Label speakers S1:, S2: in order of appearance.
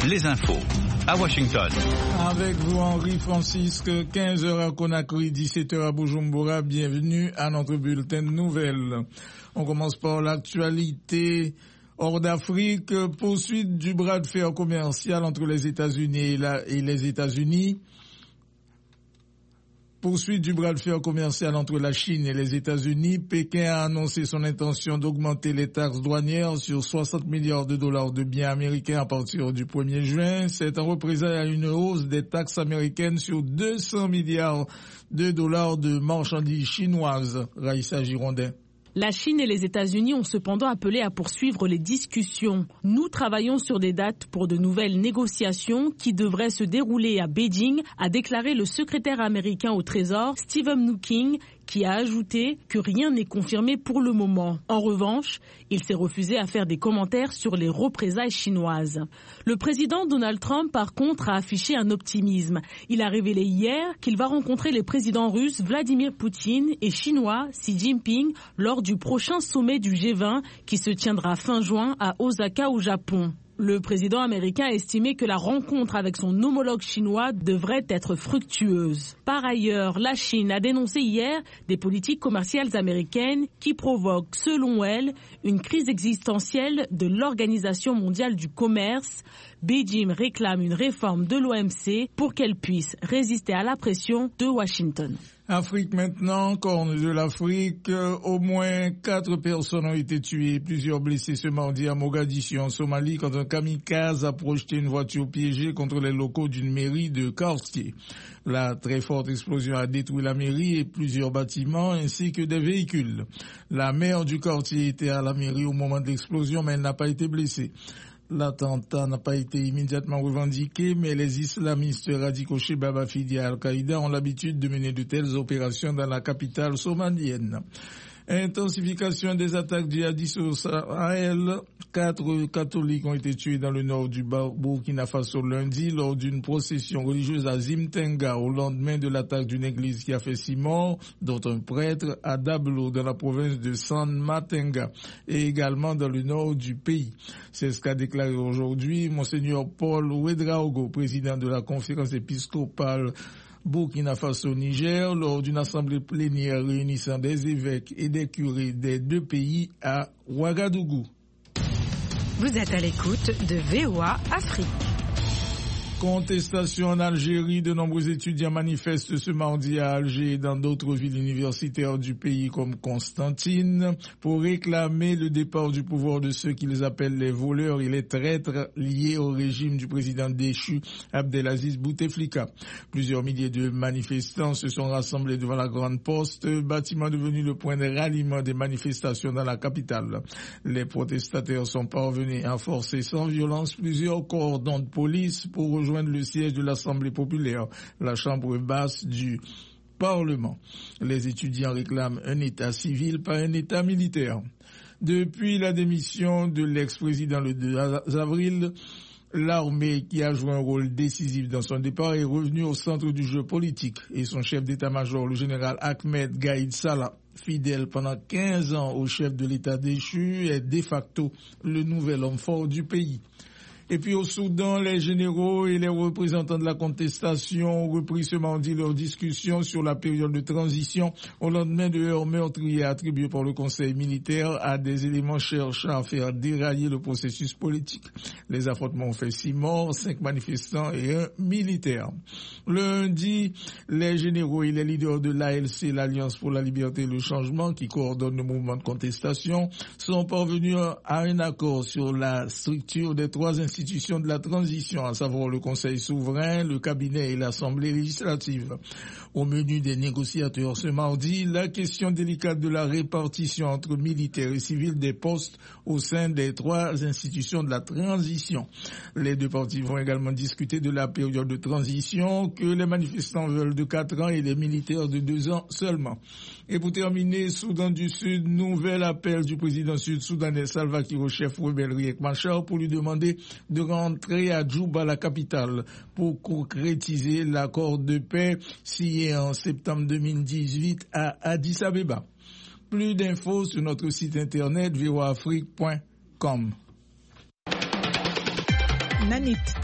S1: les infos à Washington.
S2: Avec vous, Henri Francisque, 15h à Conakry, 17h à Bujumbura. Bienvenue à notre bulletin de nouvelles. On commence par l'actualité. Hors d'Afrique, poursuite du bras de fer commercial entre les États-Unis et les États-Unis. Poursuite du bras de fer commercial entre la Chine et les États-Unis. Pékin a annoncé son intention d'augmenter les taxes douanières sur 60 milliards de dollars de biens américains à partir du 1er juin. C'est en représailles à une hausse des taxes américaines sur 200 milliards de dollars de marchandises chinoises. Raïssa Girondin.
S3: La Chine et les États-Unis ont cependant appelé à poursuivre les discussions. Nous travaillons sur des dates pour de nouvelles négociations qui devraient se dérouler à Beijing, a déclaré le secrétaire américain au Trésor, Steve Mnuchin, qui a ajouté que rien n'est confirmé pour le moment. En revanche, il s'est refusé à faire des commentaires sur les représailles chinoises. Le président Donald Trump, par contre, a affiché un optimisme. Il a révélé hier qu'il va rencontrer les présidents russes Vladimir Poutine et chinois Xi Jinping lors du prochain sommet du G20 qui se tiendra fin juin à Osaka au Japon. Le président américain a estimé que la rencontre avec son homologue chinois devrait être fructueuse. Par ailleurs, la Chine a dénoncé hier des politiques commerciales américaines qui provoquent, selon elle, une crise existentielle de l'Organisation mondiale du commerce. Beijing réclame une réforme de l'OMC pour qu'elle puisse résister à la pression de Washington.
S2: Afrique maintenant, corne de l'Afrique, au moins 4 personnes ont été tuées, plusieurs blessés ce mardi à Mogadiscio en Somalie quand un kamikaze a projeté une voiture piégée contre les locaux d'une mairie de quartier. La très forte explosion a détruit la mairie et plusieurs bâtiments ainsi que des véhicules. La maire du quartier était à la mairie au moment de l'explosion mais elle n'a pas été blessée. L'attentat n'a pas été immédiatement revendiqué, mais les islamistes radicaux Shebab affiliés à Al-Qaïda ont l'habitude de mener de telles opérations dans la capitale somalienne. Intensification des attaques djihadistes au Sahel. 4 catholiques ont été tués dans le nord du Burkina Faso lundi lors d'une procession religieuse à Zimtenga au lendemain de l'attaque d'une église qui a fait 6 morts, dont un prêtre à Dablo dans la province de San Matenga et également dans le nord du pays. C'est ce qu'a déclaré aujourd'hui Monseigneur Paul Ouedraogo, président de la conférence épiscopale Burkina Faso-Niger lors d'une assemblée plénière réunissant des évêques et des curés des 2 pays à Ouagadougou.
S4: Vous êtes à l'écoute de VOA Afrique.
S2: Contestation en Algérie, de nombreux étudiants manifestent ce mardi à Alger et dans d'autres villes universitaires du pays comme Constantine pour réclamer le départ du pouvoir de ceux qu'ils appellent les voleurs et les traîtres liés au régime du président déchu Abdelaziz Bouteflika. Plusieurs milliers de manifestants se sont rassemblés devant la Grande Poste, bâtiment devenu le point de ralliement des manifestations dans la capitale. Les protestataires sont parvenus à forcer sans violence plusieurs cordons de police pour rejoindre le siège de l'Assemblée populaire, la chambre basse du Parlement. Les étudiants réclament un État civil, pas un État militaire. Depuis la démission de l'ex-président le 2 avril, l'armée, qui a joué un rôle décisif dans son départ, est revenue au centre du jeu politique et son chef d'état-major, le général Ahmed Gaïd Salah, fidèle pendant 15 ans au chef de l'État déchu, est de facto le nouvel homme fort du pays. Et puis au Soudan, les généraux et les représentants de la contestation ont repris ce mardi leur discussion sur la période de transition au lendemain de heurts meurtriers attribués par le Conseil militaire à des éléments cherchant à faire dérailler le processus politique. Les affrontements ont fait 6 morts, 5 manifestants et 1 militaire. Lundi, les généraux et les leaders de l'ALC, l'Alliance pour la liberté et le changement, qui coordonne le mouvement de contestation, sont parvenus à un accord sur la structure des 3 institutions de la transition, à savoir le Conseil souverain, le cabinet et l'Assemblée législative. Au menu des négociateurs ce mardi, la question délicate de la répartition entre militaires et civils des postes au sein des 3 institutions de la transition. Les 2 parties vont également discuter de la période de transition que les manifestants veulent de 4 ans et les militaires de 2 ans seulement. Et pour terminer, Soudan du Sud, nouvel appel du président sud-soudanais Salva Kiir au chef rebelle Riek Machar pour lui demander de rentrer à Djouba, la capitale, pour concrétiser l'accord de paix signé en septembre 2018 à Addis Abeba. Plus d'infos sur notre site internet voaafrique.com.
S4: Nanit